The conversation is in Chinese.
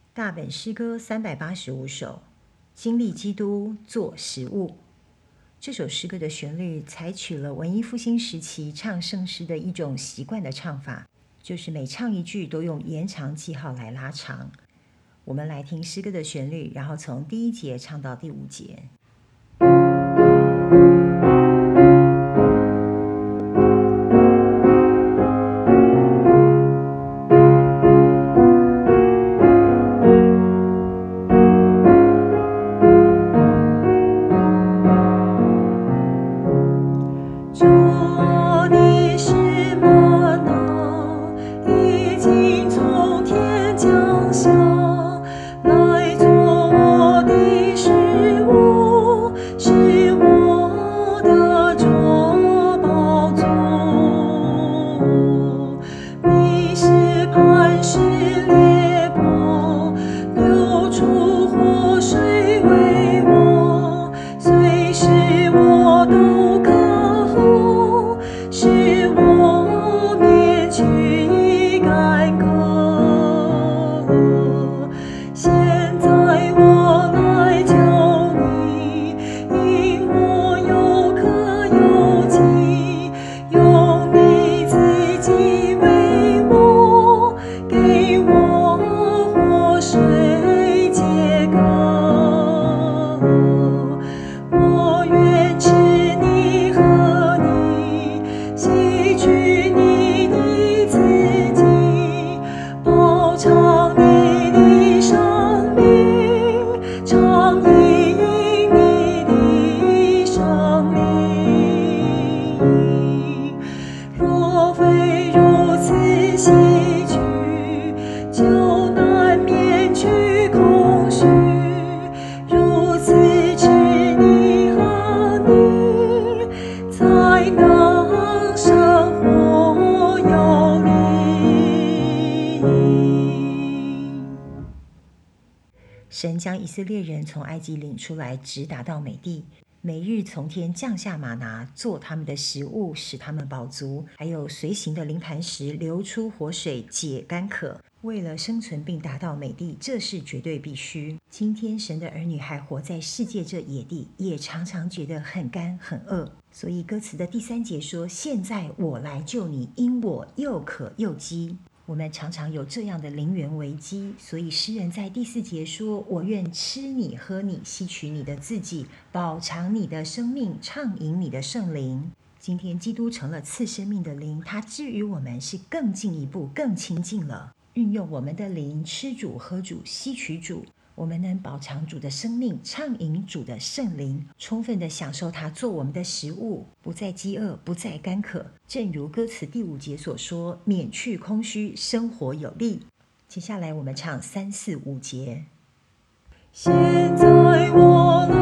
大本诗歌385首，经历基督做食物。这首诗歌的旋律采取了文艺复兴时期唱圣诗的一种习惯的唱法，就是每唱一句都用延长记号来拉长。我们来听诗歌的旋律，然后从第1节唱到第5节。神将以色列人从埃及领出来，直达到美地，每日从天降下玛拿，做他们的食物，使他们饱足，还有随行的灵磐石流出活水，解干渴。为了生存并达到美地，这是绝对必须。今天神的儿女还活在世界这野地，也常常觉得很干很饿，所以歌词的第3节说：现在我来救你，因我又渴又饥。我们常常有这样的灵源危机，所以诗人在第4节说：我愿吃你喝你，吸取你的自己，饱尝你的生命，畅饮你的圣灵。今天基督成了赐生命的灵，他至于我们是更进一步更亲近了，运用我们的灵吃主喝主吸取主，我们能饱尝主的生命，畅饮主的圣灵，充分的享受他做我们的食物，不再饥饿，不再干渴。正如歌词第5节所说，免去空虚，生活有力。接下来我们唱3、4、5节。现在我